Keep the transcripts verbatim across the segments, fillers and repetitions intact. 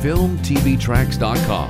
film t v tracks dot com.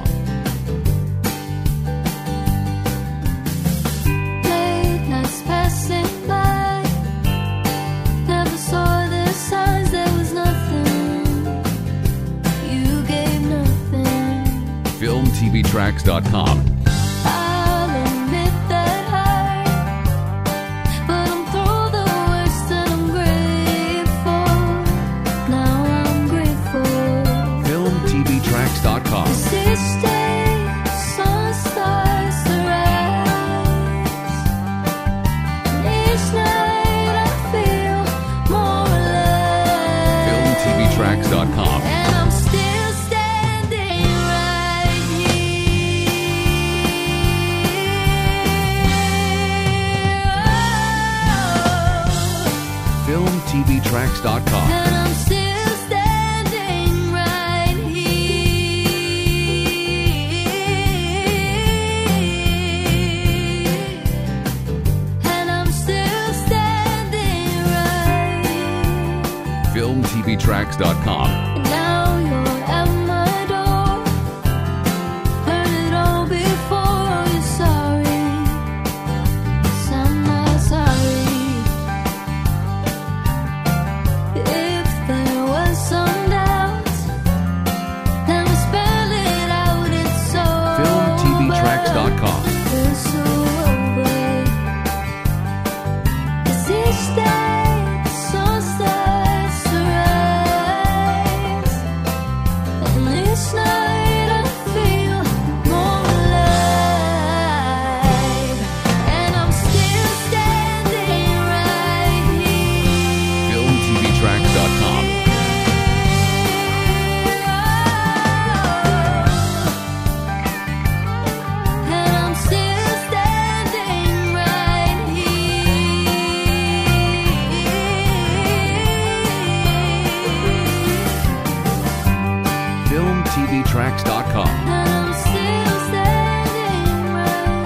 Late nights passing by, never saw the signs, there was nothing, you gave nothing. film t v tracks dot com. I'll admit that hard, but I'm through the worst and I'm grateful. Now I'm grateful. film t v tracks dot com. This day, sun starts to rise, and each night I feel more alive. film t v tracks dot com. And I'm still standing right here. film t v tracks dot com. And I'm still standing right here. And I'm still standing right here. film t v tracks dot com. And now you're at my door. Heard it all before. Oh, you're sorry. 'Cause I'm not sorry. If there was some doubt, then we spell it out. It's so film t v tracks dot com. It's so over. 'Cause each day the sun starts to rise, and each night I feel more alive. And I'm still standing right here. film t v tracks dot com. And I'm still standing right here. film t v tracks dot com. And I'm still standing right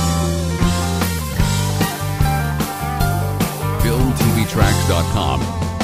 film t v tracks dot com.